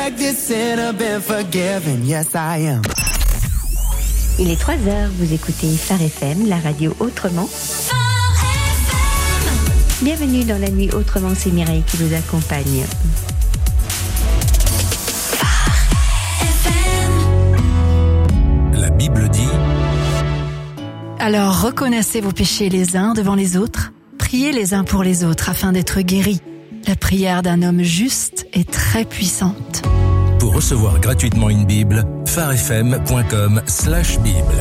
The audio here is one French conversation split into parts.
like this sinner been forgiven? Yes, I am. Il est 3h, vous écoutez Phare FM, la radio autrement. Bienvenue dans la nuit autrement, c'est Mireille qui vous accompagne. La Bible dit: Alors reconnaissez vos péchés les uns devant les autres, priez les uns pour les autres afin d'être guéris. La prière d'un homme juste est très puissante. Pour recevoir gratuitement une Bible, pharefm.com/Bible.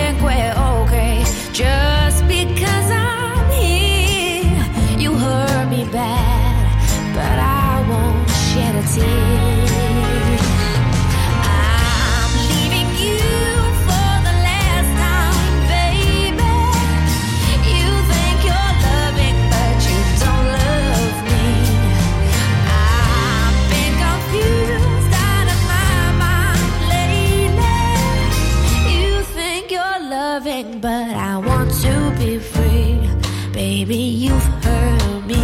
Just because I'm here, you hurt me. me bad, but I won't shed a tear. I'm leaving you for the last time, baby. You think you're loving, but you don't love me. I've been confused out of my mind lately. You think you're loving, but I want to be free. Baby, you've hurt me.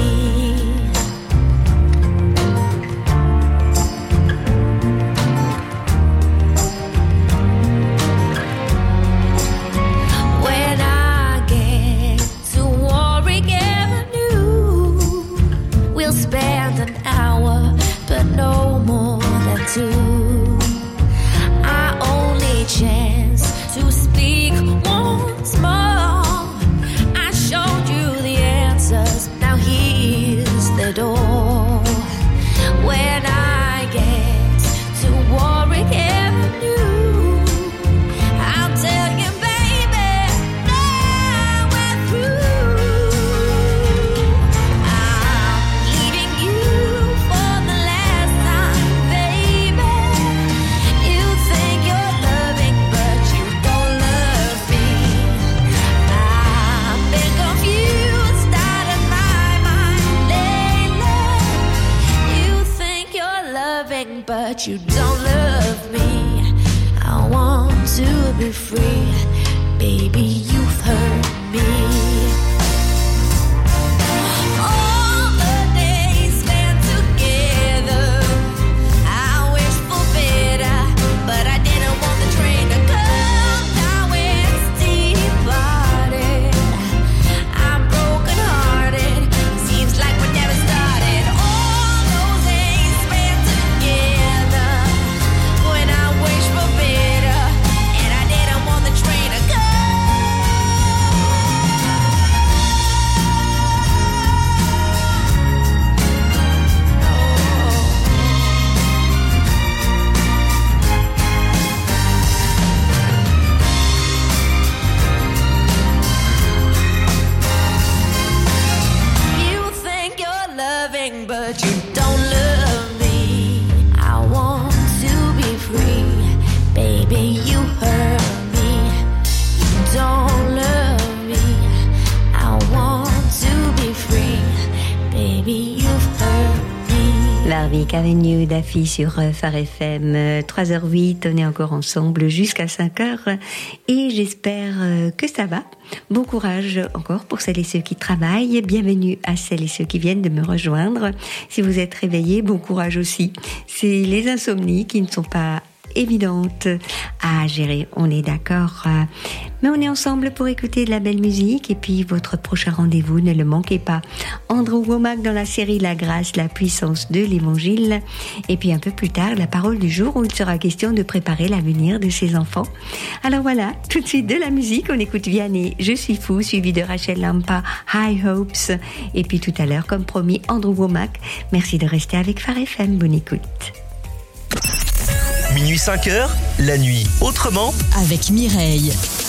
When I get to Warwick Avenue, we'll spend an hour, but no more than two. Our only chance to speak once more. I showed you the answers, now here's the door. When I get to Warwick Avenue, I'll tell you, baby, now we're through. I'm leaving you for the last time, baby. You think you're loving, but you don't love me. I've been confused out of my mind lately. You think you're loving, but you don't love me. I want to be free. Baby, you've hurt me. All the days spent together, I wish for better, but I didn't want the train to come. Now it's departed. I'm broken hearted. Seems like we never started. All those days spent together, when I wish for better, and I didn't want the train to come. You think you're loving, but you don't love me. I want to be free. Baby, you hurt me. You don't love me. I want to be free. Baby, you've hurt me. Warwick Avenue d'Affy sur Phare FM, 3h08, on est encore ensemble jusqu'à 5h et j'espère que ça va. Bon courage encore pour celles et ceux qui travaillent, bienvenue à celles et ceux qui viennent de me rejoindre. Si vous êtes réveillés, bon courage aussi. C'est les insomnies qui ne sont pas évidentes à gérer, on est d'accord, mais on est ensemble pour écouter de la belle musique et puis votre prochain rendez-vous, ne le manquez pas. Andrew Wommack dans la série La Grâce, la puissance de l'Évangile, et puis un peu plus tard la parole du jour où il sera question de préparer l'avenir de ses enfants. Alors voilà, tout de suite de la musique, on écoute Vianney, Je suis fou, suivi de Rachel Lampa, High Hopes, et puis tout à l'heure, comme promis, Andrew Wommack. Merci de rester avec Phare FM, bonne écoute. Minuit 5h, la nuit autrement. Avec Mireille.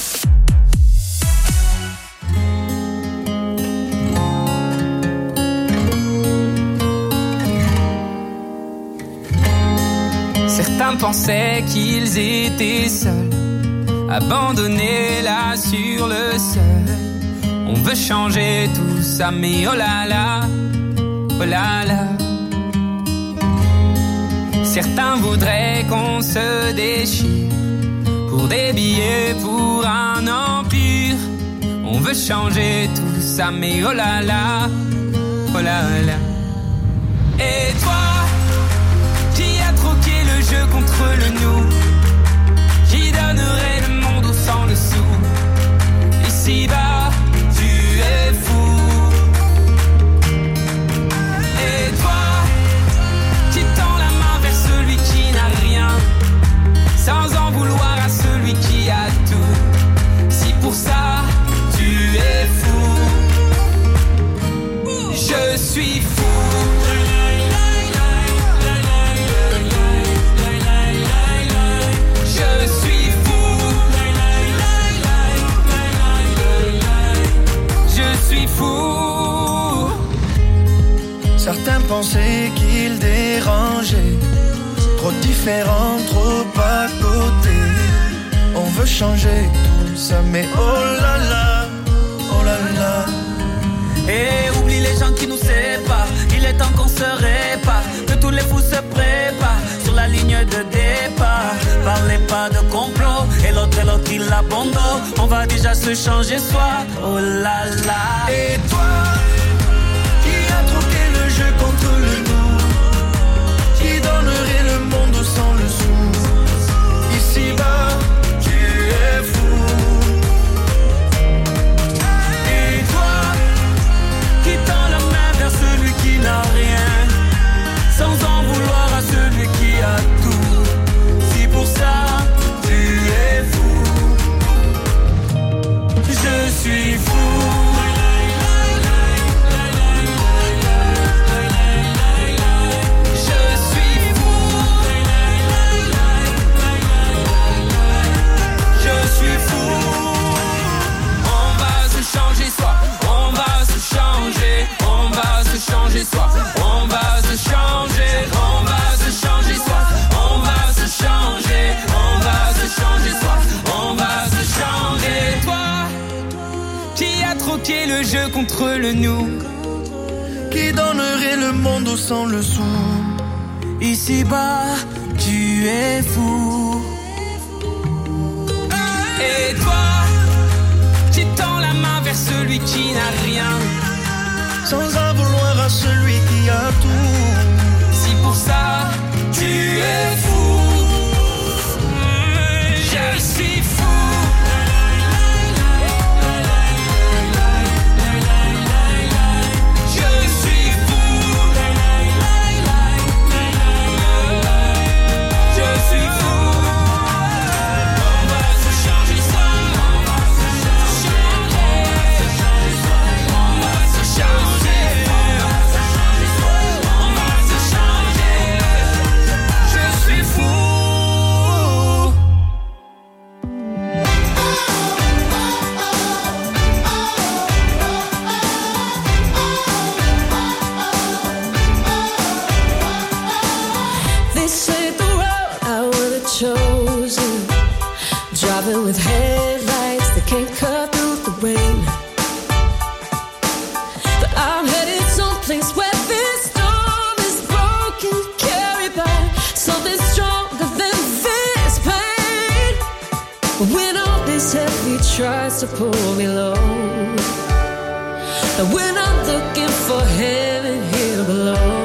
Certains pensaient qu'ils étaient seuls, abandonnés là sur le seuil. On veut changer tout ça, mais oh là là, oh là là. Certains voudraient qu'on se déchire pour des billets, pour un empire. On veut changer tout ça, mais oh là là, oh là là. Et toi, qui a troqué le jeu contre le nous, qui donnerait le monde au sang dessous. Ici-bas, tu es fou. Et toi, qui tend la main vers celui qui n'a rien, sans en vouloir à celui qui a tout. Si pour ça, tu es fou, je suis fou. Certains pensaient qu'il dérangeait, trop différent, trop à côté. On veut changer tout ça, mais oh là là, oh là là. Et oublie les gens qui nous séparent. Il est temps qu'on se répare, que tous les fous se préparent sur la ligne de départ. Parlez pas de complot, et l'autre il abandonne. On va déjà se changer soi, oh là là. Et toi, qui a troqué le jeu contre le nous, qui donnerait le monde sans le sou. Ici-bas, tu es fou. Et toi, qui tend la main vers celui qui n'a rien, sans en vouloir à celui qui a tout. Si pour ça, tu es fou. Je suis fou. Changer soi, on va se changer, on va se changer soi, on va se changer, on va se changer soi, on va se changer. Toi, qui a troqué le jeu contre le nous, qui donnerait le monde sans le sou. Ici-bas, tu es fou. Et toi, qui tends la main vers celui qui n'a rien, sans en vouloir à celui qui a tout. Si pour ça, tu es fou. Je suis fou. Je suis fou. Je suis fou. On va se changer ça. On va se changer. On va se changer. Chosen, driving with headlights that can't cut through the rain. But I'm headed someplace where this storm is broken, carried by something stronger than this pain. But when all this heavy tries to pull me low, and when I'm looking for heaven here below,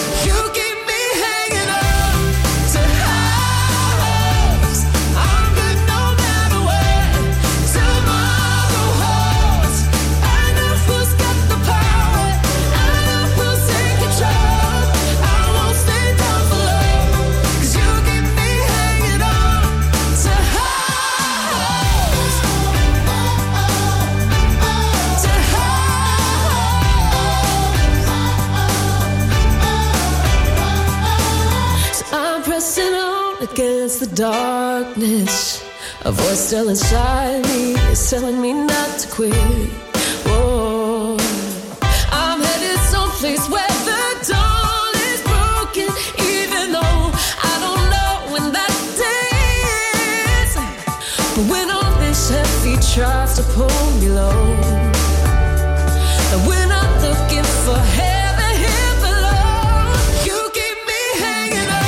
against the darkness, a voice still inside me is telling me not to quit. Whoa. I'm headed someplace where the dawn is broken, even though I don't know when that day is. But when all this heavy tries to pull me low, and when I'm looking for heaven here below, you keep me hanging on.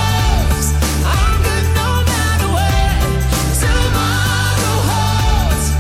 Tomorrow holds,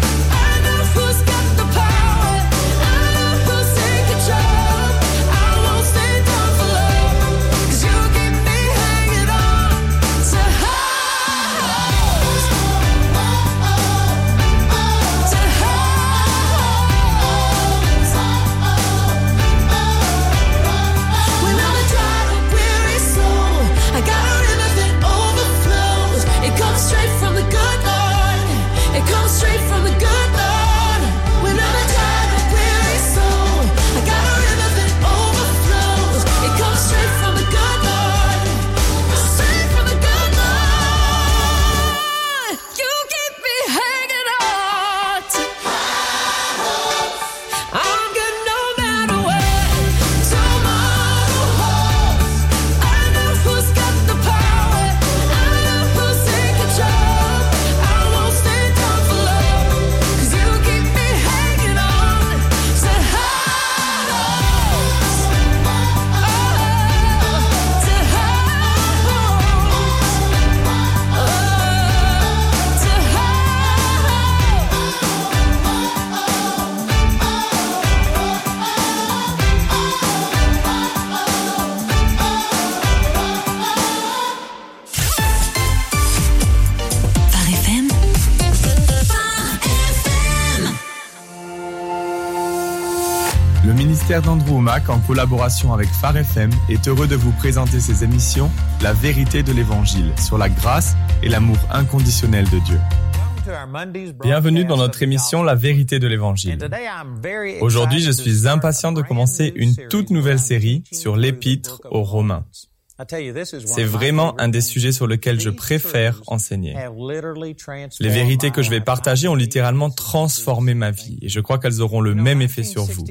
Le ministère d'Andrew Wommack, en collaboration avec Phare FM, est heureux de vous présenter ses émissions La vérité de l'Évangile sur la grâce et l'amour inconditionnel de Dieu. Bienvenue dans notre émission La vérité de l'Évangile. Aujourd'hui, je suis impatient de commencer une toute nouvelle série sur l'Épître aux Romains. C'est vraiment un des sujets sur lesquels je préfère enseigner. Les vérités que je vais partager ont littéralement transformé ma vie et je crois qu'elles auront le même effet sur vous.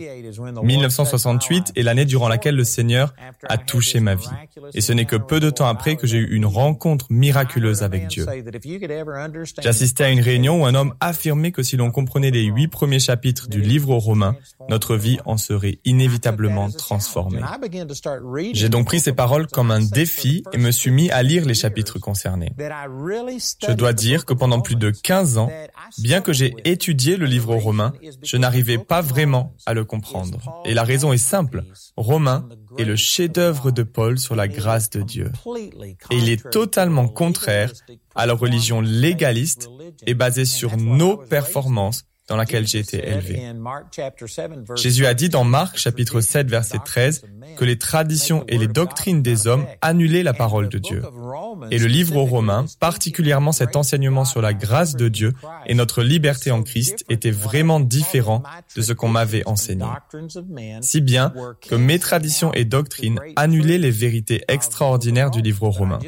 1968 est l'année durant laquelle le Seigneur a touché ma vie. Et ce n'est que peu de temps après que j'ai eu une rencontre miraculeuse avec Dieu. J'assistais à une réunion où un homme affirmait que si l'on comprenait les 8 premiers chapitres du livre aux Romains, notre vie en serait inévitablement transformée. J'ai donc pris ces paroles comme un défi et me suis mis à lire les chapitres concernés. Je dois dire que pendant plus de 15 ans, bien que j'ai étudié le livre aux Romains, je n'arrivais pas vraiment à le comprendre. Et la raison est simple. Romains est le chef-d'œuvre de Paul sur la grâce de Dieu. Et il est totalement contraire à la religion légaliste et basée sur nos performances dans laquelle j'ai été élevé. Jésus a dit dans Marc, chapitre 7, verset 13, que les traditions et les doctrines des hommes annulaient la parole de Dieu. Et le livre aux Romains, particulièrement cet enseignement sur la grâce de Dieu et notre liberté en Christ, était vraiment différent de ce qu'on m'avait enseigné. Si bien que mes traditions et doctrines annulaient les vérités extraordinaires du livre aux Romains.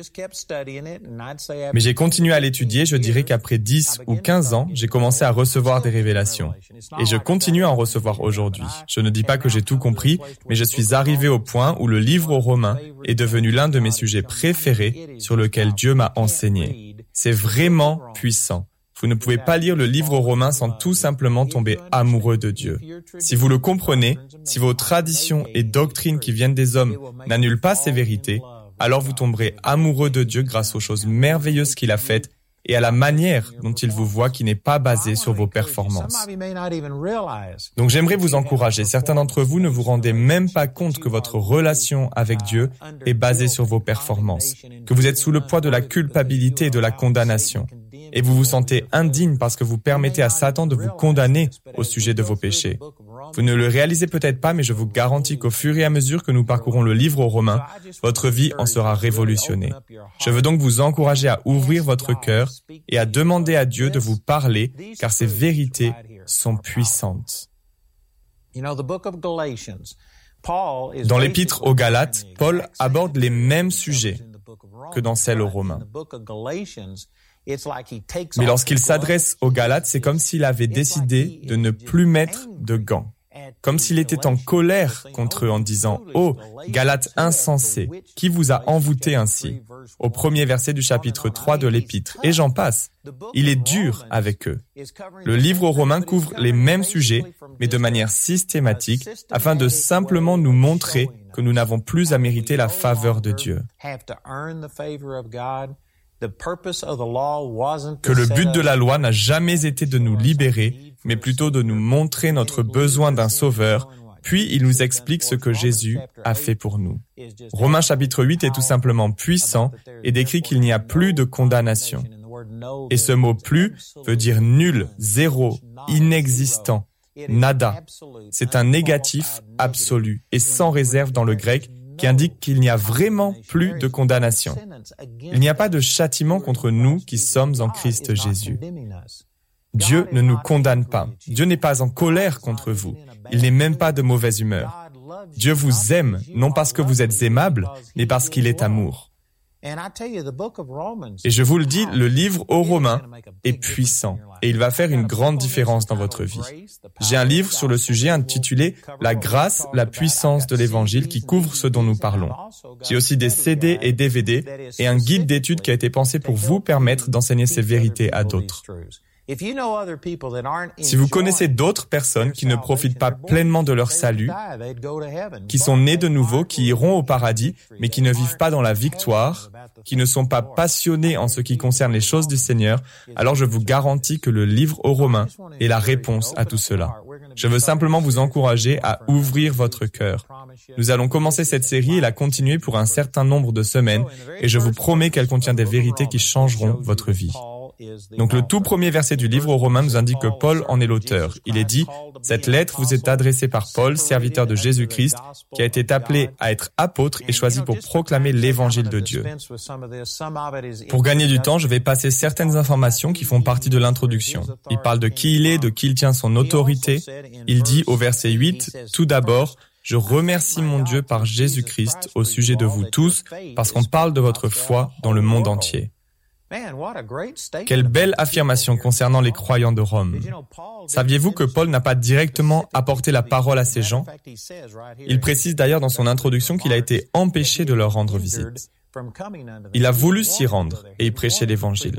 Mais j'ai continué à l'étudier, je dirais qu'après 10 ou 15 ans, j'ai commencé à recevoir des révélations. Et je continue à en recevoir aujourd'hui. Je ne dis pas que j'ai tout compris, mais je suis arrivé au point où le livre aux Romains est devenu l'un de mes sujets préférés sur lequel Dieu m'a enseigné. C'est vraiment puissant. Vous ne pouvez pas lire le livre aux Romains sans tout simplement tomber amoureux de Dieu. Si vous le comprenez, si vos traditions et doctrines qui viennent des hommes n'annulent pas ces vérités, alors vous tomberez amoureux de Dieu grâce aux choses merveilleuses qu'il a faites et à la manière dont il vous voit qui n'est pas basée sur vos performances. Donc j'aimerais vous encourager. Certains d'entre vous ne vous rendez même pas compte que votre relation avec Dieu est basée sur vos performances, que vous êtes sous le poids de la culpabilité et de la condamnation. Et vous vous sentez indigne parce que vous permettez à Satan de vous condamner au sujet de vos péchés. Vous ne le réalisez peut-être pas, mais je vous garantis qu'au fur et à mesure que nous parcourons le livre aux Romains, votre vie en sera révolutionnée. Je veux donc vous encourager à ouvrir votre cœur et à demander à Dieu de vous parler, car ces vérités sont puissantes. Dans l'épître aux Galates, Paul aborde les mêmes sujets que dans celle aux Romains. Mais lorsqu'il s'adresse aux Galates, c'est comme s'il avait décidé de ne plus mettre de gants. Comme s'il était en colère contre eux en disant « Oh, Galates insensés, qui vous a envoûté ainsi ?» au premier verset du chapitre 3 de l'Épître. Et j'en passe. Il est dur avec eux. Le livre aux Romains couvre les mêmes sujets, mais de manière systématique, afin de simplement nous montrer que nous n'avons plus à mériter la faveur de Dieu. Que le but de la loi n'a jamais été de nous libérer, mais plutôt de nous montrer notre besoin d'un sauveur, puis il nous explique ce que Jésus a fait pour nous. Romains chapitre 8 est tout simplement puissant et décrit qu'il n'y a plus de condamnation. Et ce mot « plus » veut dire nul, zéro, inexistant, nada. C'est un négatif absolu et sans réserve dans le grec, qui indique qu'il n'y a vraiment plus de condamnation. Il n'y a pas de châtiment contre nous qui sommes en Christ Jésus. Dieu ne nous condamne pas. Dieu n'est pas en colère contre vous. Il n'est même pas de mauvaise humeur. Dieu vous aime, non parce que vous êtes aimable, mais parce qu'il est amour. Et je vous le dis, le livre aux Romains est puissant et il va faire une grande différence dans votre vie. J'ai un livre sur le sujet intitulé « La grâce, la puissance de l'Évangile » qui couvre ce dont nous parlons. J'ai aussi des CD et DVD et un guide d'études qui a été pensé pour vous permettre d'enseigner ces vérités à d'autres. Si vous connaissez d'autres personnes qui ne profitent pas pleinement de leur salut, qui sont nées de nouveau, qui iront au paradis, mais qui ne vivent pas dans la victoire, qui ne sont pas passionnés en ce qui concerne les choses du Seigneur, alors je vous garantis que le livre aux Romains est la réponse à tout cela. Je veux simplement vous encourager à ouvrir votre cœur. Nous allons commencer cette série et la continuer pour un certain nombre de semaines, et je vous promets qu'elle contient des vérités qui changeront votre vie. Donc le tout premier verset du livre aux Romains nous indique que Paul en est l'auteur. Il est dit « Cette lettre vous est adressée par Paul, serviteur de Jésus-Christ, qui a été appelé à être apôtre et choisi pour proclamer l'évangile de Dieu. » Pour gagner du temps, je vais passer certaines informations qui font partie de l'introduction. Il parle de qui il est, de qui il tient son autorité. Il dit au verset 8, « Tout d'abord, je remercie mon Dieu par Jésus-Christ au sujet de vous tous, parce qu'on parle de votre foi dans le monde entier. » Quelle belle affirmation concernant les croyants de Rome. Saviez-vous que Paul n'a pas directement apporté la parole à ces gens? Il précise d'ailleurs dans son introduction qu'il a été empêché de leur rendre visite. Il a voulu s'y rendre et y prêcher l'évangile.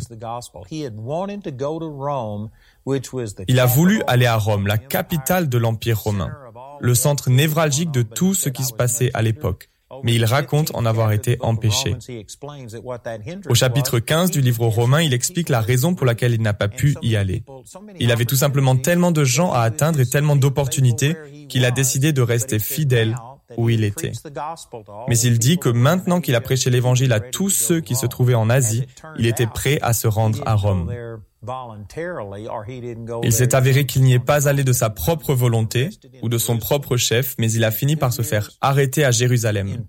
Il a voulu aller à Rome, la capitale de l'Empire romain, le centre névralgique de tout ce qui se passait à l'époque. Mais il raconte en avoir été empêché. Au chapitre 15 du livre aux Romains, il explique la raison pour laquelle il n'a pas pu y aller. Il avait tout simplement tellement de gens à atteindre et tellement d'opportunités qu'il a décidé de rester fidèle où il était. Mais il dit que maintenant qu'il a prêché l'évangile à tous ceux qui se trouvaient en Asie, il était prêt à se rendre à Rome. Il s'est avéré qu'il n'y est pas allé de sa propre volonté ou de son propre chef, mais il a fini par se faire arrêter à Jérusalem.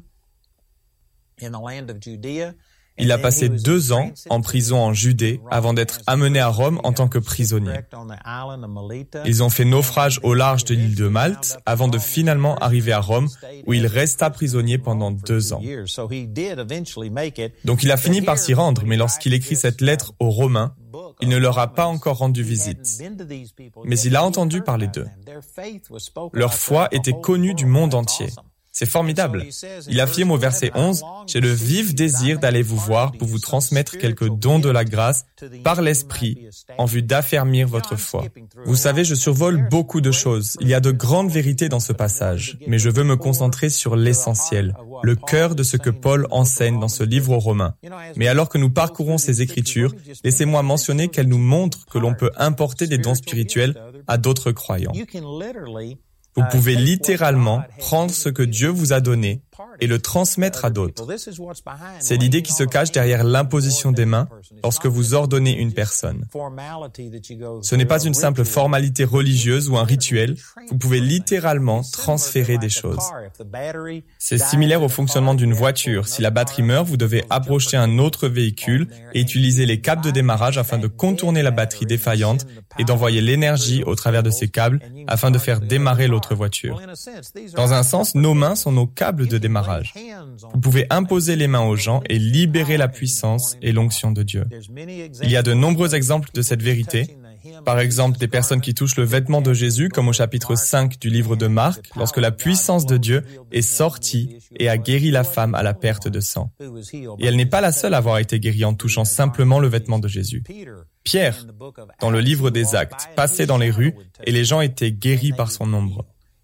Il a passé 2 ans en prison en Judée avant d'être amené à Rome en tant que prisonnier. Ils ont fait naufrage au large de l'île de Malte avant de finalement arriver à Rome où il resta prisonnier pendant 2 ans. Donc il a fini par s'y rendre, mais lorsqu'il écrit cette lettre aux Romains, il ne leur a pas encore rendu visite. Mais il a entendu parler d'eux. Leur foi était connue du monde entier. C'est formidable. Il affirme au verset 11, « J'ai le vif désir d'aller vous voir pour vous transmettre quelques dons de la grâce par l'Esprit en vue d'affermir votre foi. » Vous savez, je survole beaucoup de choses. Il y a de grandes vérités dans ce passage, mais je veux me concentrer sur l'essentiel, le cœur de ce que Paul enseigne dans ce livre aux Romains. Mais alors que nous parcourons ces Écritures, laissez-moi mentionner qu'elles nous montrent que l'on peut importer des dons spirituels à d'autres croyants. Vous pouvez littéralement prendre ce que Dieu vous a donné et le transmettre à d'autres. C'est l'idée qui se cache derrière l'imposition des mains lorsque vous ordonnez une personne. Ce n'est pas une simple formalité religieuse ou un rituel, vous pouvez littéralement transférer des choses. C'est similaire au fonctionnement d'une voiture. Si la batterie meurt, vous devez approcher un autre véhicule et utiliser les câbles de démarrage afin de contourner la batterie défaillante et d'envoyer l'énergie au travers de ces câbles afin de faire démarrer l'autre voiture. Dans un sens, nos mains sont nos câbles de démarrage. Vous pouvez imposer les mains aux gens et libérer la puissance et l'onction de Dieu. Il y a de nombreux exemples de cette vérité. Par exemple, des personnes qui touchent le vêtement de Jésus, comme au chapitre 5 du livre de Marc, lorsque la puissance de Dieu est sortie et a guéri la femme à la perte de sang. Et elle n'est pas la seule à avoir été guérie en touchant simplement le vêtement de Jésus. Pierre, dans le livre des Actes, passait dans les rues et les gens étaient guéris par son nombre.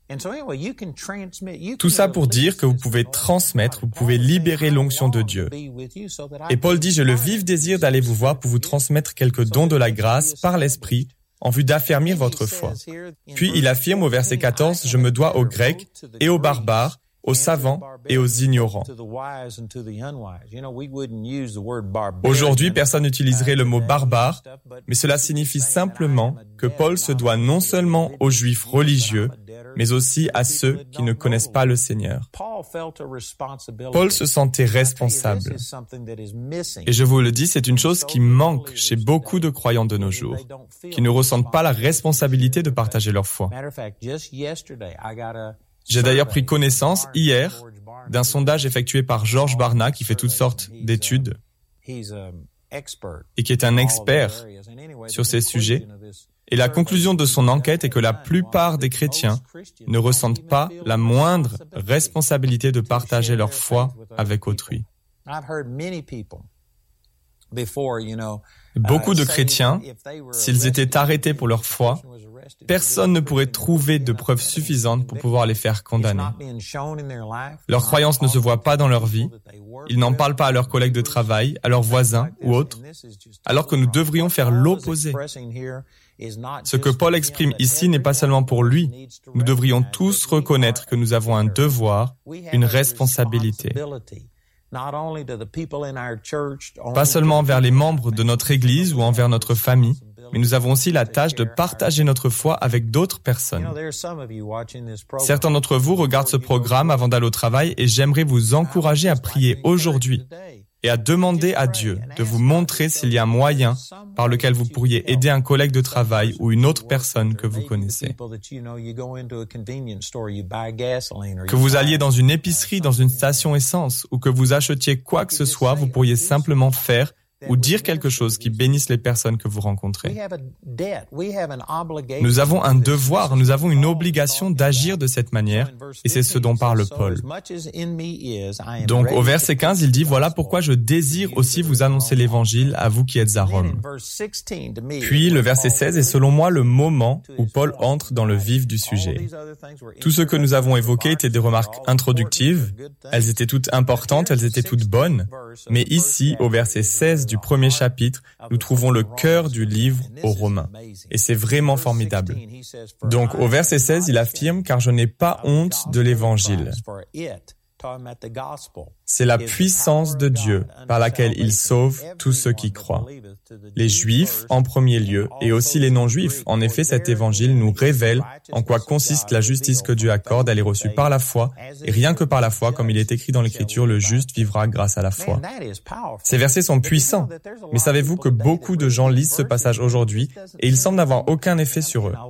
Tout ça pour dire que vous pouvez transmettre, vous pouvez libérer l'onction de Dieu. Et Paul dit, j'ai le vif désir d'aller vous voir pour vous transmettre quelques dons de la grâce par l'Esprit en vue d'affermir votre foi. Puis il affirme au verset 14, je me dois aux Grecs et aux barbares, aux savants et aux ignorants. Aujourd'hui, personne n'utiliserait le mot barbare, mais cela signifie simplement que Paul se doit non seulement aux Juifs religieux, mais aussi à ceux qui ne connaissent pas le Seigneur. Paul se sentait responsable. Et je vous le dis, c'est une chose qui manque chez beaucoup de croyants de nos jours, qui ne ressentent pas la responsabilité de partager leur foi. J'ai d'ailleurs pris connaissance hier d'un sondage effectué par George Barna qui fait toutes sortes d'études et qui est un expert sur ces sujets. Et la conclusion de son enquête est que la plupart des chrétiens ne ressentent pas la moindre responsabilité de partager leur foi avec autrui. Beaucoup de chrétiens, s'ils étaient arrêtés pour leur foi, personne ne pourrait trouver de preuves suffisantes pour pouvoir les faire condamner. Leur croyance ne se voit pas dans leur vie, ils n'en parlent pas à leurs collègues de travail, à leurs voisins ou autres, alors que nous devrions faire l'opposé. Ce que Paul exprime ici n'est pas seulement pour lui. Nous devrions tous reconnaître que nous avons un devoir, une responsabilité. Pas seulement envers les membres de notre Église ou envers notre famille, mais nous avons aussi la tâche de partager notre foi avec d'autres personnes. Certains d'entre vous regardent ce programme avant d'aller au travail et j'aimerais vous encourager à prier aujourd'hui et à demander à Dieu de vous montrer s'il y a un moyen par lequel vous pourriez aider un collègue de travail ou une autre personne que vous connaissez. Que vous alliez dans une épicerie, dans une station essence ou que vous achetiez quoi que ce soit, vous pourriez simplement faire ou dire quelque chose qui bénisse les personnes que vous rencontrez. Nous avons un devoir, nous avons une obligation d'agir de cette manière, et c'est ce dont parle Paul. Donc, au verset 15, il dit « Voilà pourquoi je désire aussi vous annoncer l'évangile à vous qui êtes à Rome. » Puis, le verset 16 est selon moi le moment où Paul entre dans le vif du sujet. Tout ce que nous avons évoqué étaient des remarques introductives, elles étaient toutes importantes, elles étaient toutes bonnes, mais ici, au verset 16 du premier chapitre, nous trouvons le cœur du livre aux Romains. Et c'est vraiment formidable. Donc, au verset 16, il affirme « Car je n'ai pas honte de l'évangile ». C'est la puissance de Dieu par laquelle il sauve tous ceux qui croient. Les Juifs en premier lieu et aussi les non-Juifs. En effet, cet évangile nous révèle en quoi consiste la justice que Dieu accorde. Elle est reçue par la foi et rien que par la foi, comme il est écrit dans l'Écriture, le juste vivra grâce à la foi. Ces versets sont puissants, mais savez-vous que beaucoup de gens lisent ce passage aujourd'hui et il semble n'avoir aucun effet sur eux.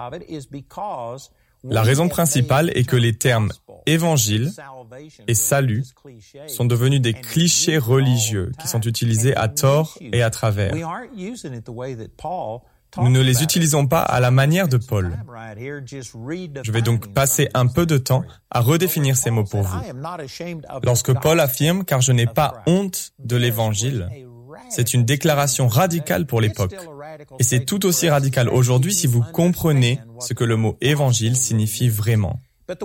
La raison principale est que les termes « évangile » et « salut » sont devenus des clichés religieux qui sont utilisés à tort et à travers. Nous ne les utilisons pas à la manière de Paul. Je vais donc passer un peu de temps à redéfinir ces mots pour vous. Lorsque Paul affirme « car je n'ai pas honte de l'évangile », c'est une déclaration radicale pour l'époque. Et c'est tout aussi radical aujourd'hui si vous comprenez ce que le mot « évangile » signifie vraiment.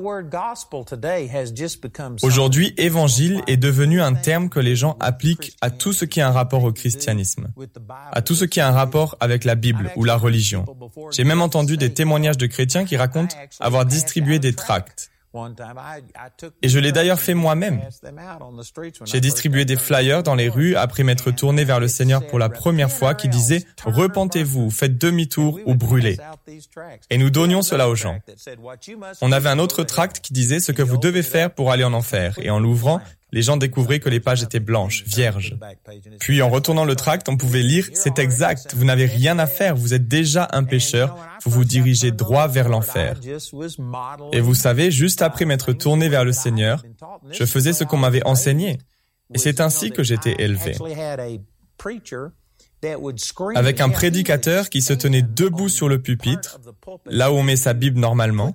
Aujourd'hui, « évangile » est devenu un terme que les gens appliquent à tout ce qui a un rapport au christianisme, à tout ce qui a un rapport avec la Bible ou la religion. J'ai même entendu des témoignages de chrétiens qui racontent avoir distribué des tracts. Et je l'ai d'ailleurs fait moi-même. J'ai distribué des flyers dans les rues après m'être tourné vers le Seigneur pour la première fois qui disait « Repentez-vous, faites demi-tour ou brûlez ». Et nous donnions cela aux gens. On avait un autre tract qui disait « Ce que vous devez faire pour aller en enfer ». Et en l'ouvrant, les gens découvraient que les pages étaient blanches, vierges. Puis en retournant le tract, on pouvait lire « C'est exact, vous n'avez rien à faire, vous êtes déjà un pécheur, vous vous dirigez droit vers l'enfer. » Et vous savez, juste après m'être tourné vers le Seigneur, je faisais ce qu'on m'avait enseigné. Et c'est ainsi que j'étais élevé. Avec un prédicateur qui se tenait debout sur le pupitre, là où on met sa Bible normalement,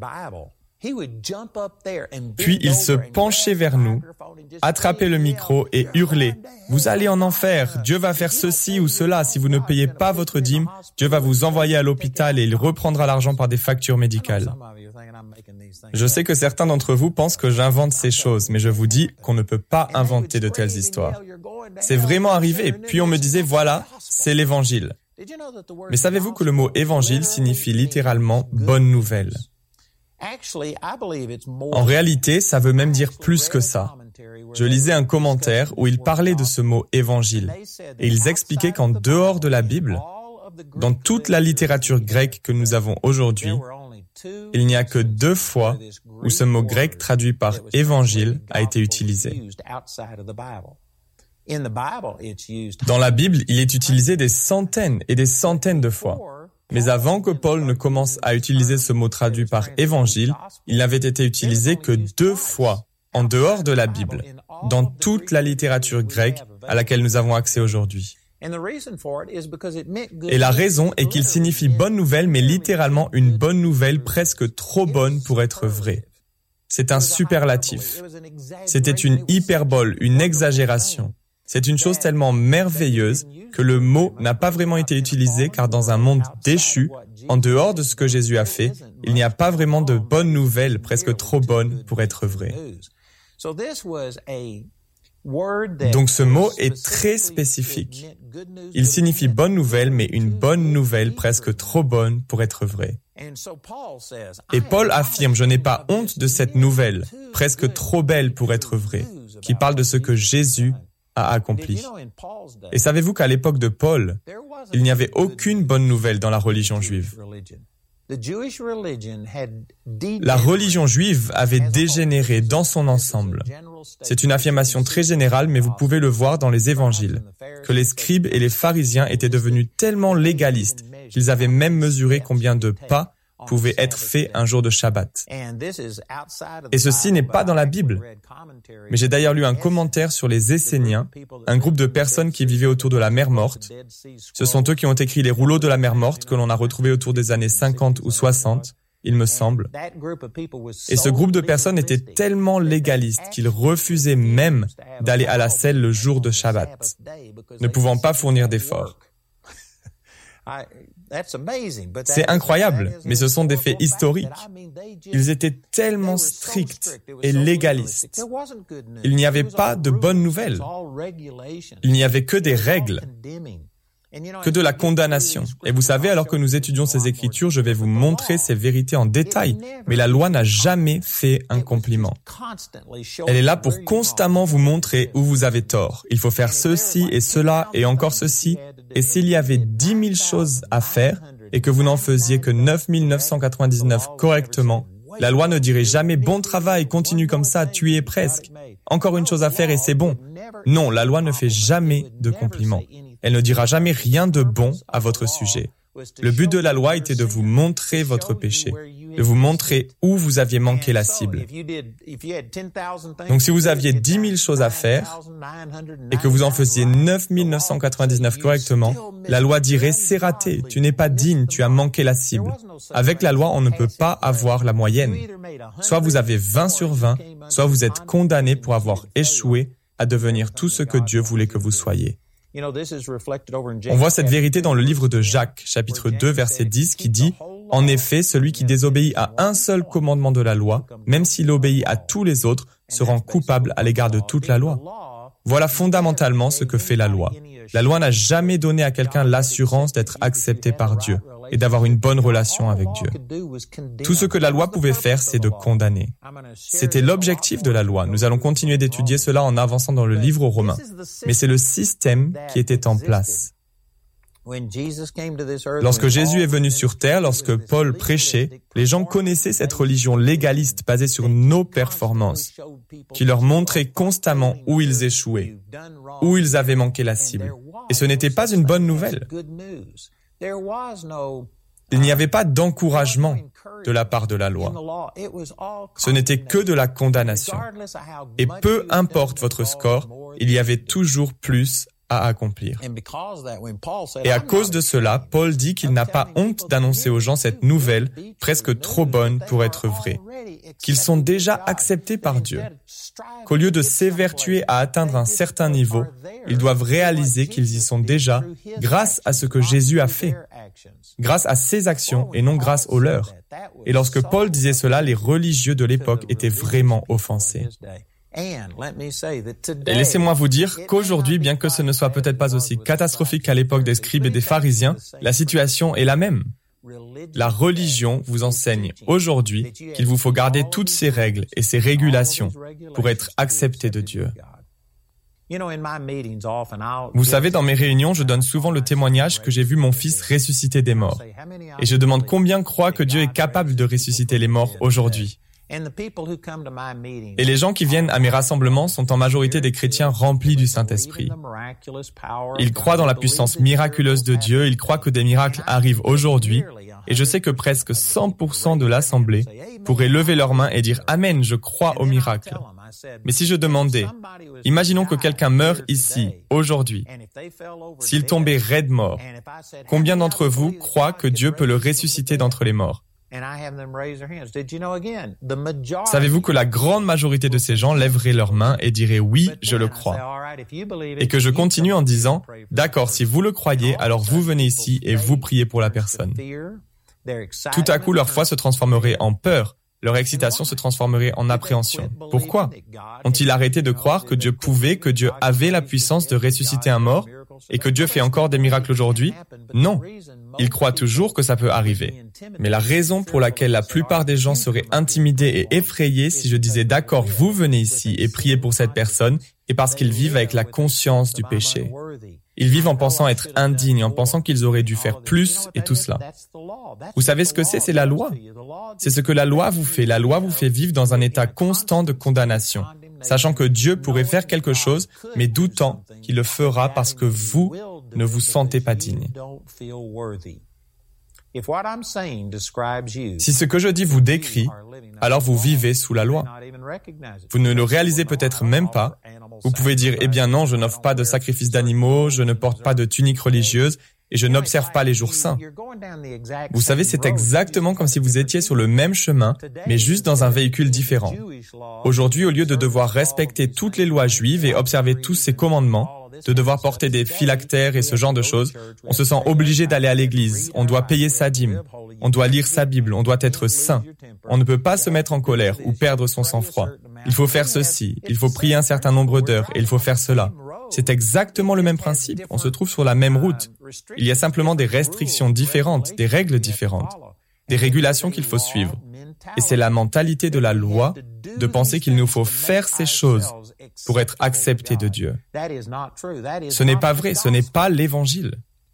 puis il se penchait vers nous, attrapait le micro et hurlait « Vous allez en enfer, Dieu va faire ceci ou cela, si vous ne payez pas votre dîme, Dieu va vous envoyer à l'hôpital et il reprendra l'argent par des factures médicales. » Je sais que certains d'entre vous pensent que j'invente ces choses, mais je vous dis qu'on ne peut pas inventer de telles histoires. C'est vraiment arrivé, puis on me disait « Voilà, c'est l'évangile. » Mais savez-vous que le mot « évangile » signifie littéralement « bonne nouvelle ». En réalité, ça veut même dire plus que ça. Je lisais un commentaire où ils parlaient de ce mot « évangile » et ils expliquaient qu'en dehors de la Bible, dans toute la littérature grecque que nous avons aujourd'hui, il n'y a que 2 fois où ce mot grec traduit par « évangile » a été utilisé. Dans la Bible, il est utilisé des centaines et des centaines de fois. Mais avant que Paul ne commence à utiliser ce mot traduit par « évangile », il n'avait été utilisé que 2 fois, en dehors de la Bible, dans toute la littérature grecque à laquelle nous avons accès aujourd'hui. Et la raison est qu'il signifie « bonne nouvelle », mais littéralement une bonne nouvelle presque trop bonne pour être vraie. C'est un superlatif. C'était une hyperbole, une exagération. C'est une chose tellement merveilleuse que le mot n'a pas vraiment été utilisé car dans un monde déchu, en dehors de ce que Jésus a fait, il n'y a pas vraiment de bonnes nouvelles presque trop bonnes pour être vraies. Donc ce mot est très spécifique. Il signifie bonne nouvelle, mais une bonne nouvelle presque trop bonne pour être vraie. Et Paul affirme, je n'ai pas honte de cette nouvelle, presque trop belle pour être vraie. qui parle de ce que Jésus a accompli. Et savez-vous qu'à l'époque de Paul, il n'y avait aucune bonne nouvelle dans la religion juive. La religion juive avait dégénéré dans son ensemble. C'est une affirmation très générale, mais vous pouvez le voir dans les évangiles, que les scribes et les pharisiens étaient devenus tellement légalistes qu'ils avaient même mesuré combien de pas pouvaient être faits un jour de Shabbat. Et ceci n'est pas dans la Bible. Mais j'ai d'ailleurs lu un commentaire sur les Esséniens, un groupe de personnes qui vivaient autour de la mer Morte. Ce sont eux qui ont écrit les rouleaux de la mer Morte que l'on a retrouvés autour des années 50 ou 60, il me semble. Et ce groupe de personnes était tellement légaliste qu'ils refusaient même d'aller à la selle le jour de Shabbat, ne pouvant pas fournir d'efforts. C'est incroyable, mais ce sont des faits historiques. Ils étaient tellement stricts et légalistes. Il n'y avait pas de bonnes nouvelles. Il n'y avait que des règles, que de la condamnation. Et vous savez, alors que nous étudions ces Écritures, je vais vous montrer ces vérités en détail. Mais la loi n'a jamais fait un compliment. Elle est là pour constamment vous montrer où vous avez tort. Il faut faire ceci et cela et encore ceci. Et s'il y avait 10 000 choses à faire et que vous n'en faisiez que 9 999 correctement, la loi ne dirait jamais « bon travail, continue comme ça, tu y es presque. Encore une chose à faire et c'est bon ». Non, la loi ne fait jamais de compliments. Elle ne dira jamais rien de bon à votre sujet. Le but de la loi était de vous montrer votre péché, de vous montrer où vous aviez manqué la cible. Donc si vous aviez 10 000 choses à faire et que vous en faisiez 9 999 correctement, la loi dirait « c'est raté, tu n'es pas digne, tu as manqué la cible ». Avec la loi, on ne peut pas avoir la moyenne. Soit vous avez 20 sur 20, soit vous êtes condamné pour avoir échoué à devenir tout ce que Dieu voulait que vous soyez. On voit cette vérité dans le livre de Jacques, chapitre 2, verset 10, qui dit « En effet, celui qui désobéit à un seul commandement de la loi, même s'il obéit à tous les autres, se rend coupable à l'égard de toute la loi. » Voilà fondamentalement ce que fait la loi. La loi n'a jamais donné à quelqu'un l'assurance d'être accepté par Dieu et d'avoir une bonne relation avec Dieu. Tout ce que la loi pouvait faire, c'est de condamner. C'était l'objectif de la loi. Nous allons continuer d'étudier cela en avançant dans le livre aux Romains. Mais c'est le système qui était en place. Lorsque Jésus est venu sur terre, lorsque Paul prêchait, les gens connaissaient cette religion légaliste basée sur nos performances, qui leur montrait constamment où ils échouaient, où ils avaient manqué la cible. Et ce n'était pas une bonne nouvelle. Il n'y avait pas d'encouragement de la part de la loi. Ce n'était que de la condamnation. Et peu importe votre score, il y avait toujours plus à accomplir. Et à cause de cela, Paul dit qu'il n'a pas honte d'annoncer aux gens cette nouvelle, presque trop bonne pour être vraie, qu'ils sont déjà acceptés par Dieu, qu'au lieu de s'évertuer à atteindre un certain niveau, ils doivent réaliser qu'ils y sont déjà grâce à ce que Jésus a fait, grâce à ses actions et non grâce aux leurs. Et lorsque Paul disait cela, les religieux de l'époque étaient vraiment offensés. Et laissez-moi vous dire qu'aujourd'hui, bien que ce ne soit peut-être pas aussi catastrophique qu'à l'époque des scribes et des pharisiens, la situation est la même. La religion vous enseigne aujourd'hui qu'il vous faut garder toutes ces règles et ces régulations pour être accepté de Dieu. Vous savez, dans mes réunions, je donne souvent le témoignage que j'ai vu mon fils ressusciter des morts. Et je demande combien croient que Dieu est capable de ressusciter les morts aujourd'hui. Et les gens qui viennent à mes rassemblements sont en majorité des chrétiens remplis du Saint-Esprit. Ils croient dans la puissance miraculeuse de Dieu, ils croient que des miracles arrivent aujourd'hui, et je sais que presque 100% de l'assemblée pourraient lever leurs mains et dire « Amen, je crois au miracle ». Mais si je demandais, imaginons que quelqu'un meurt ici, aujourd'hui, s'il tombait raide mort, combien d'entre vous croient que Dieu peut le ressusciter d'entre les morts ? Savez-vous que la grande majorité de ces gens lèveraient leurs mains et diraient « Oui, je le crois ». Et que je continue en disant « D'accord, si vous le croyez, alors vous venez ici et vous priez pour la personne ». Tout à coup, leur foi se transformerait en peur. Leur excitation se transformerait en appréhension. Pourquoi? Ont-ils arrêté de croire que Dieu pouvait, que Dieu avait la puissance de ressusciter un mort et que Dieu fait encore des miracles aujourd'hui? Non. Ils croient toujours que ça peut arriver. Mais la raison pour laquelle la plupart des gens seraient intimidés et effrayés si je disais « D'accord, vous venez ici et priez pour cette personne » est parce qu'ils vivent avec la conscience du péché. Ils vivent en pensant être indignes, en pensant qu'ils auraient dû faire plus et tout cela. Vous savez ce que c'est la loi. C'est ce que la loi vous fait. La loi vous fait vivre dans un état constant de condamnation, sachant que Dieu pourrait faire quelque chose, mais doutant qu'il le fera parce que vous ne vous sentez pas digne. Si ce que je dis vous décrit, alors vous vivez sous la loi. Vous ne le réalisez peut-être même pas. Vous pouvez dire, eh bien non, je n'offre pas de sacrifice d'animaux, je ne porte pas de tunique religieuse et je n'observe pas les jours saints. Vous savez, c'est exactement comme si vous étiez sur le même chemin, mais juste dans un véhicule différent. Aujourd'hui, au lieu de devoir respecter toutes les lois juives et observer tous ces commandements, de devoir porter des phylactères et ce genre de choses, on se sent obligé d'aller à l'église, on doit payer sa dîme, on doit lire sa Bible, on doit être saint. On ne peut pas se mettre en colère ou perdre son sang-froid. Il faut faire ceci, il faut prier un certain nombre d'heures et il faut faire cela. C'est exactement le même principe, on se trouve sur la même route. Il y a simplement des restrictions différentes, des règles différentes, des régulations qu'il faut suivre. Et c'est la mentalité de la loi de penser qu'il nous faut faire ces choses pour être accepté de Dieu. Ce n'est pas vrai, ce n'est pas l'Évangile.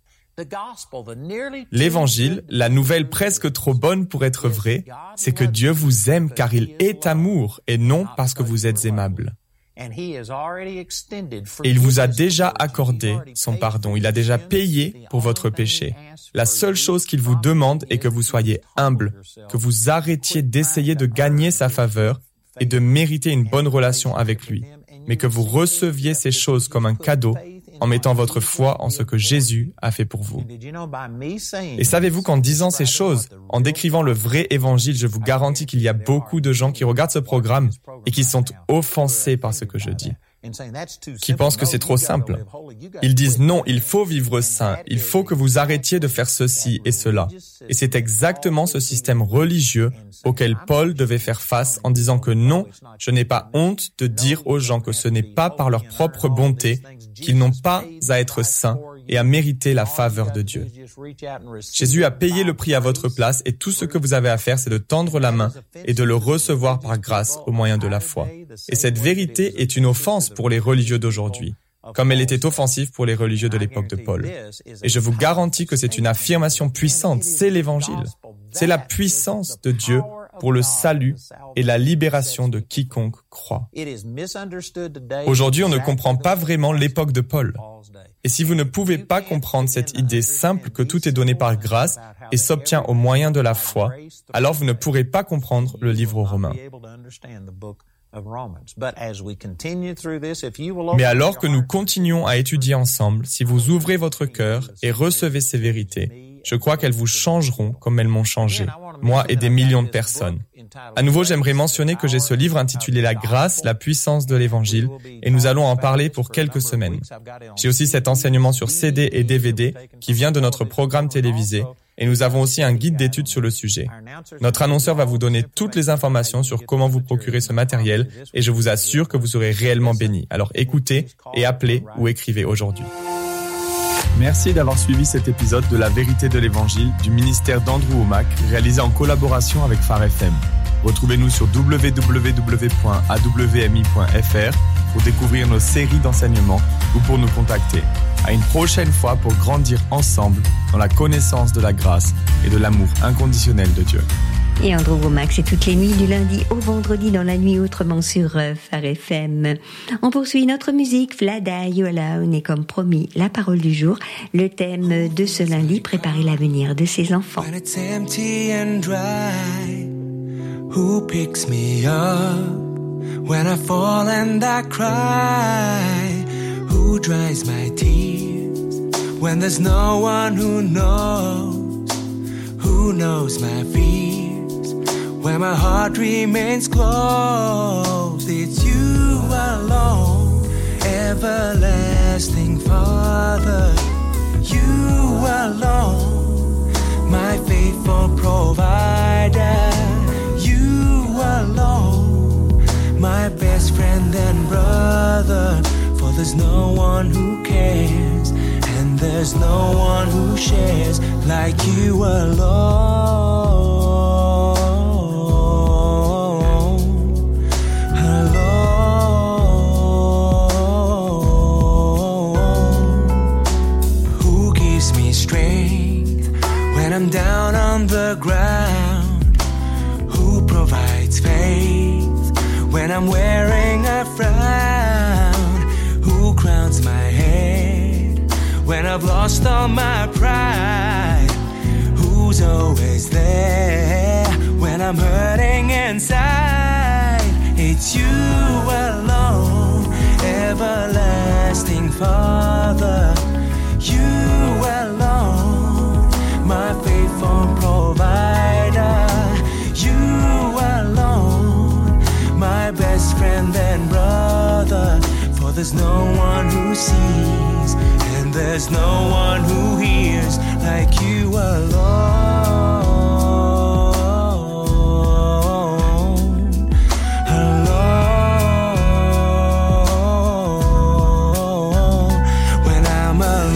L'Évangile, la nouvelle presque trop bonne pour être vraie, c'est que Dieu vous aime car il est amour et non parce que vous êtes aimable. Et il vous a déjà accordé son pardon, il a déjà payé pour votre péché. La seule chose qu'il vous demande est que vous soyez humble, que vous arrêtiez d'essayer de gagner sa faveur et de mériter une bonne relation avec lui, mais que vous receviez ces choses comme un cadeau en mettant votre foi en ce que Jésus a fait pour vous. Et savez-vous qu'en disant ces choses, en décrivant le vrai évangile, je vous garantis qu'il y a beaucoup de gens qui regardent ce programme et qui sont offensés par ce que je dis, qui pensent que c'est trop simple. Ils disent non, il faut vivre saint, il faut que vous arrêtiez de faire ceci et cela. Et c'est exactement ce système religieux auquel Paul devait faire face en disant que non, je n'ai pas honte de dire aux gens que ce n'est pas par leur propre bonté qu'ils n'ont pas à être saints et à mériter la faveur de Dieu. Jésus a payé le prix à votre place et tout ce que vous avez à faire, c'est de tendre la main et de le recevoir par grâce au moyen de la foi. Et cette vérité est une offense pour les religieux d'aujourd'hui, comme elle était offensive pour les religieux de l'époque de Paul. Et je vous garantis que c'est une affirmation puissante, c'est l'Évangile. C'est la puissance de Dieu pour le salut et la libération de quiconque croit. Aujourd'hui, on ne comprend pas vraiment l'époque de Paul. Et si vous ne pouvez pas comprendre cette idée simple que tout est donné par grâce et s'obtient au moyen de la foi, alors vous ne pourrez pas comprendre le livre aux Romains. Mais alors que nous continuons à étudier ensemble, si vous ouvrez votre cœur et recevez ces vérités, je crois qu'elles vous changeront comme elles m'ont changé, moi et des millions de personnes. À nouveau, j'aimerais mentionner que j'ai ce livre intitulé « La grâce, la puissance de l'Évangile » et nous allons en parler pour quelques semaines. J'ai aussi cet enseignement sur CD et DVD qui vient de notre programme télévisé et nous avons aussi un guide d'études sur le sujet. Notre annonceur va vous donner toutes les informations sur comment vous procurer ce matériel et je vous assure que vous serez réellement bénis. Alors écoutez et appelez ou écrivez aujourd'hui. Merci d'avoir suivi cet épisode de La Vérité de l'Évangile du ministère d'Andrew Wommack, réalisé en collaboration avec Phare FM. Retrouvez-nous sur www.awmi.fr pour découvrir nos séries d'enseignements ou pour nous contacter. À une prochaine fois pour grandir ensemble dans la connaissance de la grâce et de l'amour inconditionnel de Dieu. Et Andrew Wommack, c'est toutes les nuits du lundi au vendredi dans la nuit autrement sur Phare FM. On poursuit notre musique, Vlada You Alone, et comme promis, la parole du jour, le thème de ce lundi, préparer l'avenir de ses enfants. When it's empty and dry, who picks me up? When I fall and I cry, who dries my tears? When there's no one who knows my fears? When my heart remains closed, it's you alone, everlasting Father. You alone, my faithful provider. You alone, my best friend and brother. For there's no one who cares, and there's no one who who shares like you alone, alone. Who gives me strength when I'm down on the ground? Who provides faith when I'm wearing a frown? Who crowns my head when I've lost all my pride? Who's always there when I'm hurting inside? It's you alone, everlasting Father. You alone, my faithful provider. You alone, my best friend and brother. For there's no one who sees, and there's no one who hears like you alone, alone. When I'm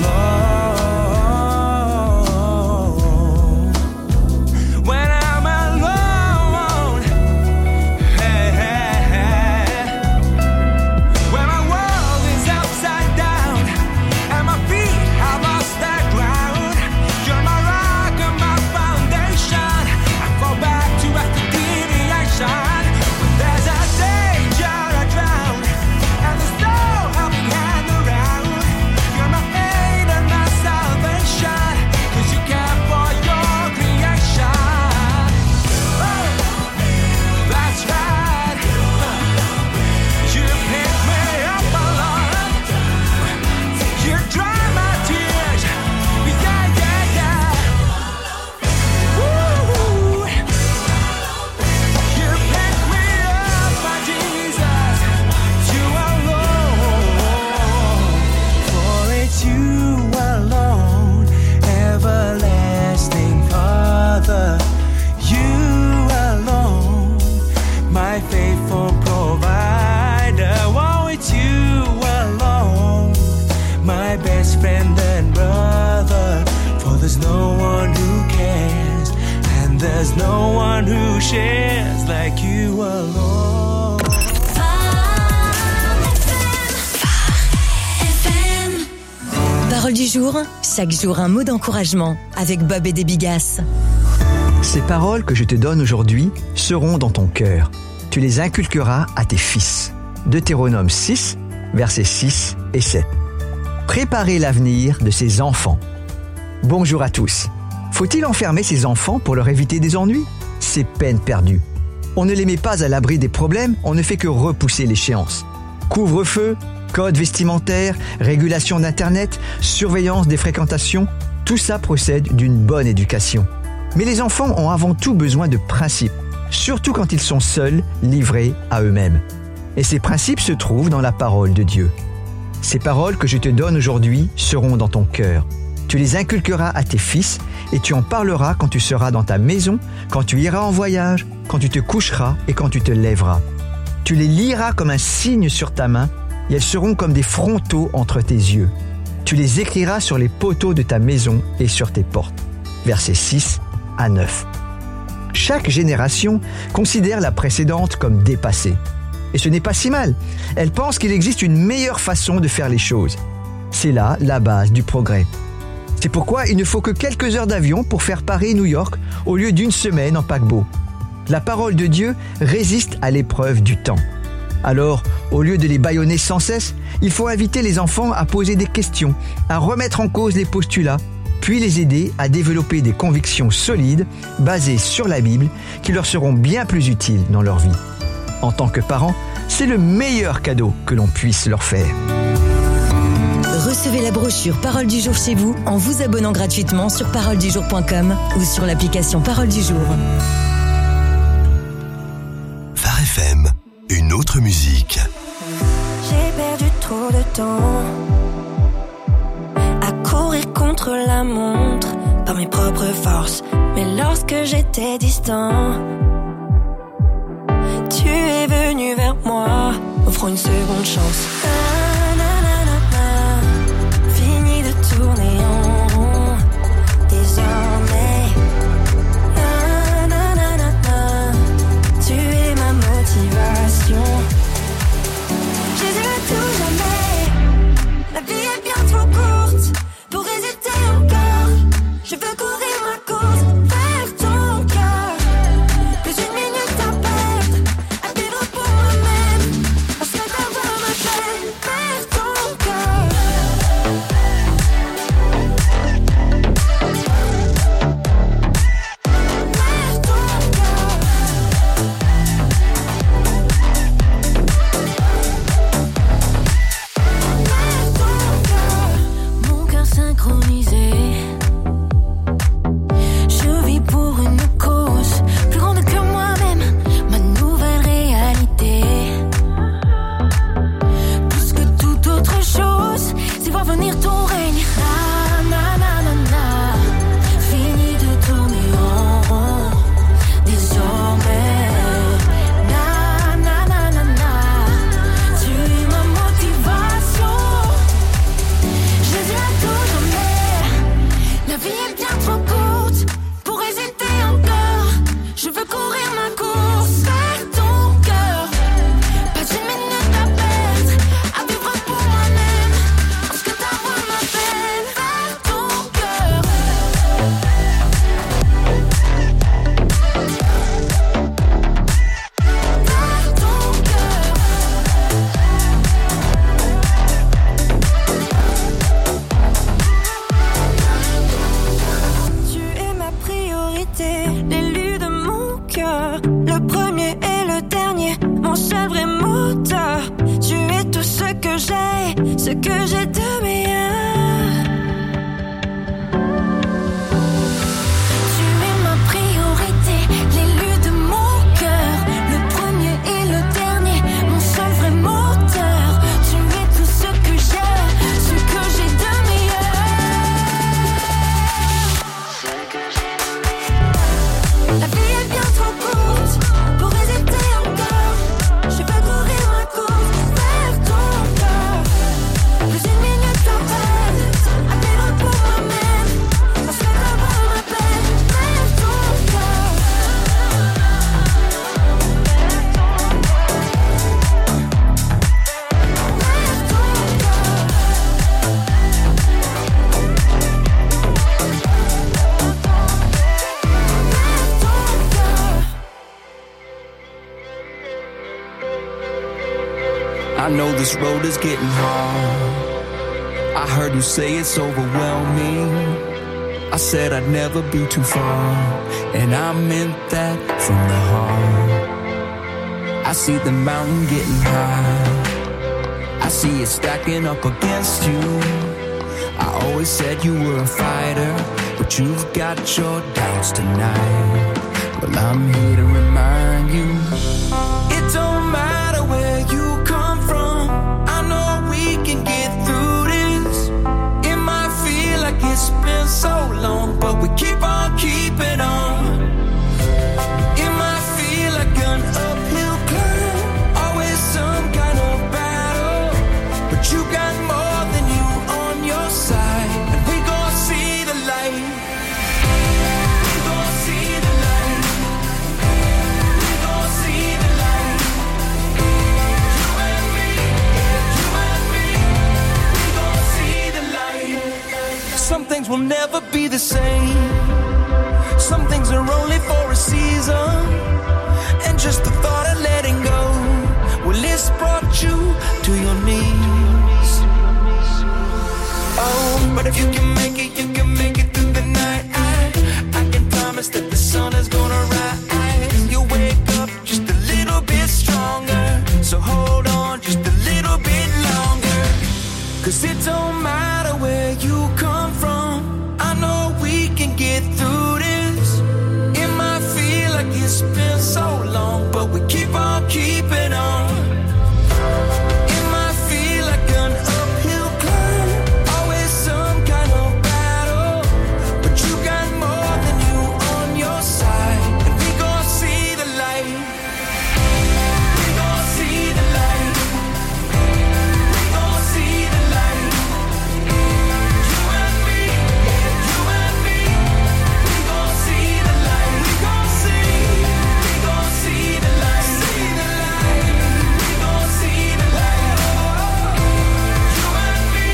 alone, when I'm alone, hey, hey, hey. When my world is upside down and my feet have lost their ground, you're my rock and my foundation. I fall back to after deviation. When there's a danger I drown and there's no helping hand around, you're my aid and my salvation, 'cause you care for your creation. Oh, that's right. You pick me up alone. You dry my tears. Yeah, yeah, yeah. Woo. You pick me up, my Jesus. You alone. For it's you alone, everlasting Father. You alone, my faithful provider. Oh, it's you alone, my best friend and brother. For there's no one who cares, and there's no one who shares like you alone. Parole du jour, chaque jour un mot d'encouragement avec Bob et des Bigasses. Ces paroles que je te donne aujourd'hui seront dans ton cœur. Tu les inculqueras à tes fils. Deutéronome 6, versets 6 et 7. Préparez l'avenir de ses enfants. Bonjour à tous. Faut-il enfermer ses enfants pour leur éviter des ennuis? C'est peine perdue. On ne les met pas à l'abri des problèmes, on ne fait que repousser l'échéance. Couvre-feu, code vestimentaire, régulation d'Internet, surveillance des fréquentations, tout ça procède d'une bonne éducation. Mais les enfants ont avant tout besoin de principes, surtout quand ils sont seuls, livrés à eux-mêmes. Et ces principes se trouvent dans la parole de Dieu. Ces paroles que je te donne aujourd'hui seront dans ton cœur. Tu les inculqueras à tes fils et tu en parleras quand tu seras dans ta maison, quand tu iras en voyage, quand tu te coucheras et quand tu te lèveras. Tu les liras comme un signe sur ta main et elles seront comme des frontaux entre tes yeux. Tu les écriras sur les poteaux de ta maison et sur tes portes. Versets 6 à 9. Chaque génération considère la précédente comme dépassée. Et ce n'est pas si mal. Elle pense qu'il existe une meilleure façon de faire les choses. C'est là la base du progrès. C'est pourquoi il ne faut que quelques heures d'avion pour faire Paris-New York au lieu d'une semaine en paquebot. La parole de Dieu résiste à l'épreuve du temps. Alors, au lieu de les bâillonner sans cesse, il faut inviter les enfants à poser des questions, à remettre en cause les postulats, puis les aider à développer des convictions solides basées sur la Bible qui leur seront bien plus utiles dans leur vie. En tant que parents, c'est le meilleur cadeau que l'on puisse leur faire. Recevez la brochure Parole du jour chez vous en vous abonnant gratuitement sur paroledujour.com ou sur l'application Parole du jour. Phare FM, une autre musique. J'ai perdu trop de temps à courir contre la montre par mes propres forces. Mais lorsque j'étais distant, tu es venu vers moi, offrant une seconde chance. Fini de tourner en rond, mon seul vrai moteur. Tu es tout ce que j'ai de meilleur. Tu es ma priorité, l'élu de mon cœur, le premier et le dernier, mon seul vrai moteur. Tu es tout ce que j'ai de meilleur. La vie est bien trop courte pour hésiter encore. Je vais courir ma course vers ton cœur. Plus une minute à peine, à vivre pour moi-même. Parce que d'abord ma peine vers ton cœur. I know this road is getting hard. I heard you say it's overwhelming. I said I'd never be too far, and I meant that from the heart. I see the mountain getting high, I see it stacking up against you. I always said you were a fighter, but you've got your doubts tonight. Well, I'm here to remind you, it don't matter where you come from. I know we can get through this. It might feel like it's been so long, but we keep on keeping on. It might feel like an uphill climb, always some kind of battle, but you got more than you on your side, and we gon' see the light. We gon' see the light. We gon' see the light. You and me, we gon' see the light. Some things will never be the same. Some things are only for a season, and just the thought of letting go, well, it's brought you to your knees. Oh, but if you can make it, you can make it through the night. I can promise that the sun is gonna rise. You'll wake up just a little bit stronger, so hold on just a little bit longer. 'Cause it don't matter where you come from, I know we can get through this. It might feel like it's been so long, but we keep on keeping on. It might feel like an uphill climb, always some kind of battle, but you got more than you on your side, and we gon' see the light. We gon' see the light. We gon' see the light. You and me, we gon' see the light. We gon' see the light. See the light. We gon' see the light. You and me.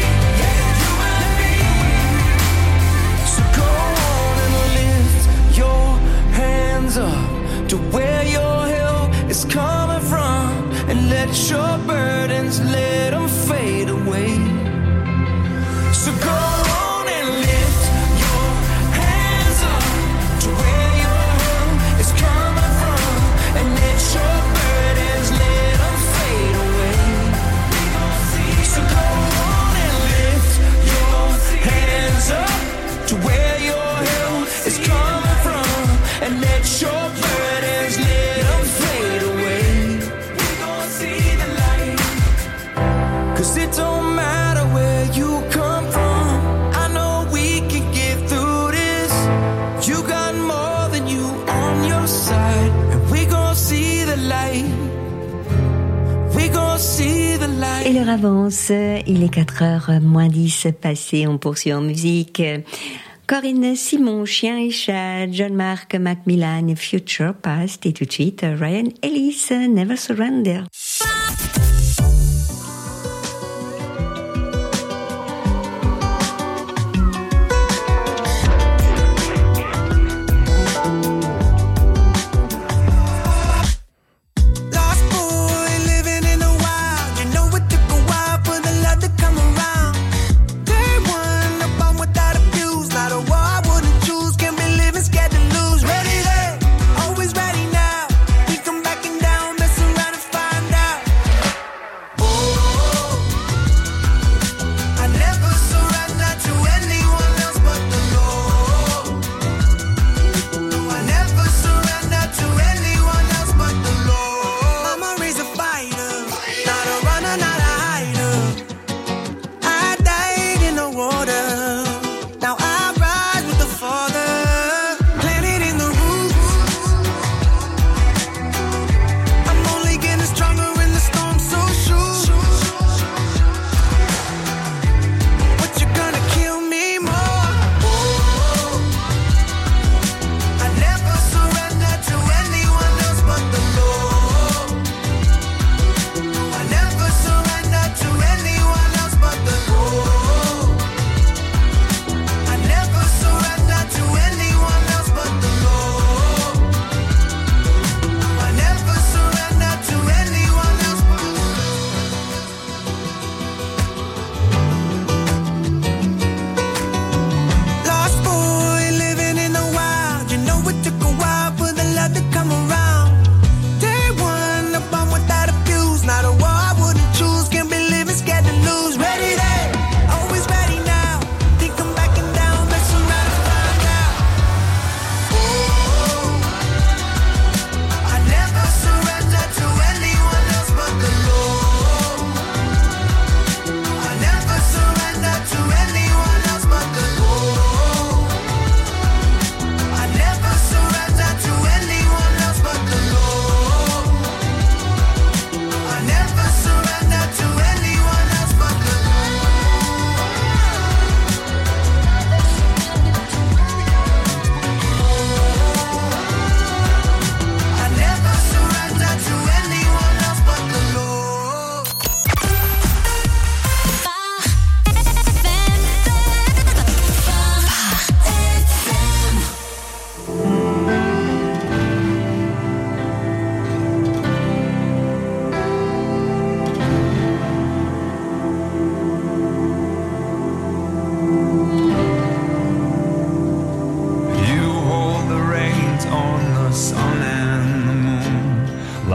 So go on and lift your hands up to where your help is coming from, and let your burdens, let them fade away. So go on and lift your hands up to where your help is coming from, and let your burdens, let them fade away. So go on and lift your hands up to where your help is coming from, and let your burdens, let them fade away. We gon' see the light. 'Cause it don't matter where you come from, I know we can get through this. You got more than you on your side, and we gon' see the light. We gon' see the light. Et l'heure avance, il est 4h moins 10 passé, on poursuit en musique. Corinne Simon, Chien et Chat, John Mark Macmillan, Future Past, et tout de suite Ryan Ellis, Never Surrender. Lost boy living in the wild. You know it took a while for the love to come around. Day one, a bomb without a fuse. Not a war I wouldn't choose. Can't be living scared to lose. Ready, hey, always ready now. We come backing down, mess around and find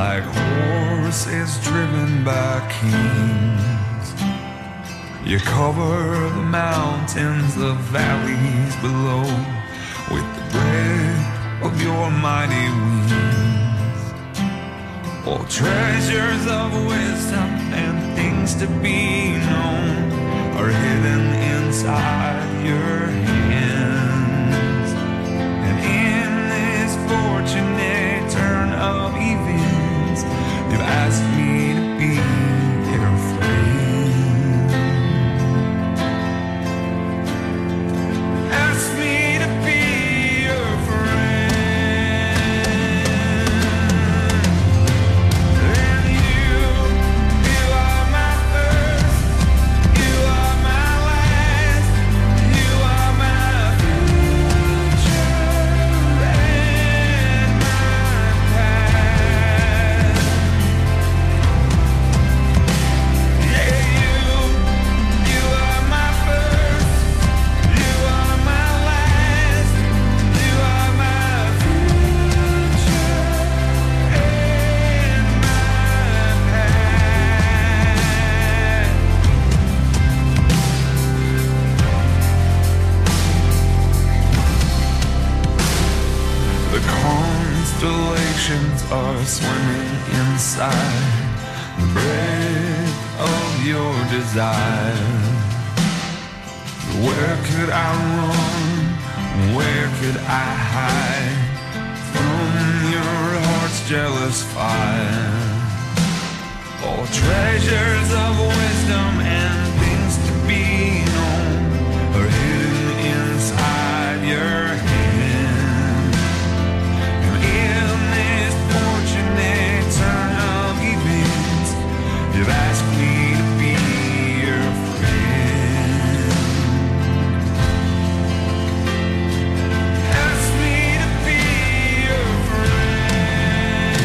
like horses driven by kings. You cover the mountains, the valleys below with the breath of your mighty wings. All treasures of wisdom and things to be known are hidden inside your hands. And in this fortunate turn of events, you've asked me to be your friend. Ask me to be your friend. And you are my first, you are my last, you are my future and my past. Yeah, you are my first, you are my last, you are my future and my past. The constellations are swimming inside the breath of your desire. Where could I run? Where could I hide from your heart's jealous fire? All treasures of wisdom and things to be known are hidden inside your hand. And in this fortunate turn of events, you've asked me to be your friend. Ask me to be your friend.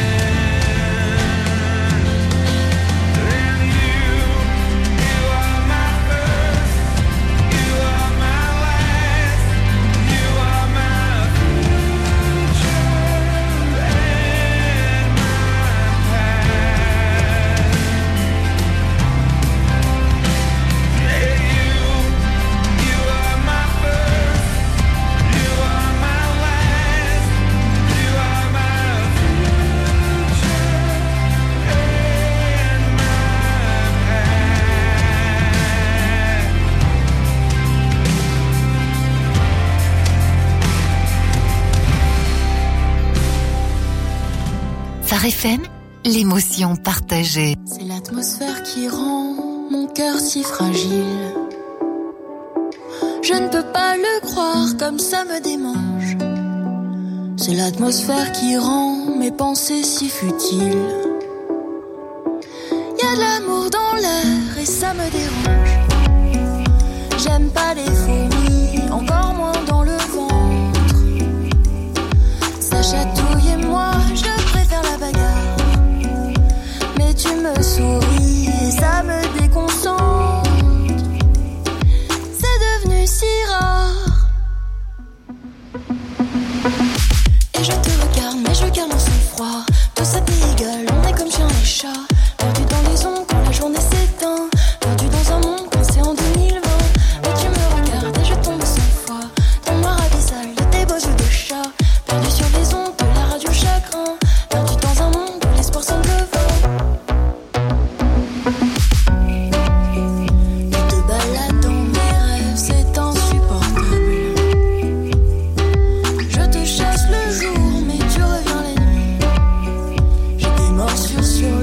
And you are my first, you are my last, you are my future and my past. Yeah, you are my first, you are my last, you are my future and my Phare FM, l'émotion partagée. C'est l'atmosphère qui rend mon cœur si fragile. Je ne peux pas le croire, comme ça me démange. C'est l'atmosphère qui rend mes pensées si futiles. Y a de l'amour dans l'air et ça me dérange. J'aime pas les fourmis, encore moins dans le ventre. Ça chatouille et moi, je préfère la bagarre. Mais tu me souris et ça me déconcentre. C'est devenu si rare. Et je te regarde, mais je garde mon sang-froid. Tout ça t'égale, on est comme chien et chat. Perdu dans les ondes quand la journée s'éteint. Perdu dans un monde coincé en 2020. Mais tu me regardes et je tombe sans foi. Ton noir abyssal de tes beaux yeux de chat. Perdu sur les ondes de la radio chagrin. Perdu dans un monde où l'espoir semble vain. Tu te balades dans mes rêves, c'est insupportable. Je te chasse le jour, mais tu reviens la nuit. J'ai des morsures sur